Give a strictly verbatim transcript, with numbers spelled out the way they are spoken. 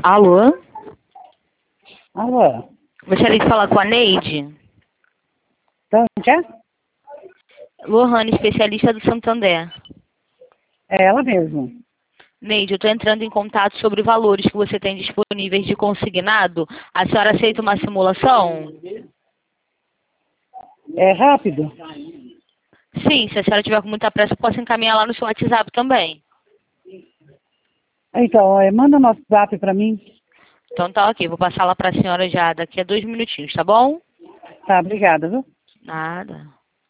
Alô? Alô? Gostaria de falar com a Neide? Então, já? Lohane, especialista do Santander. É ela mesmo. Neide, eu estou entrando em contato sobre valores que você tem disponíveis de consignado. A senhora aceita uma simulação? É rápido? Sim, se a senhora tiver com muita pressa, eu posso encaminhar lá no seu WhatsApp também. Então, é, manda nosso zap pra mim. Então tá ok, vou passar lá para a senhora já daqui a dois minutinhos, tá bom? Tá, obrigada, viu? Nada.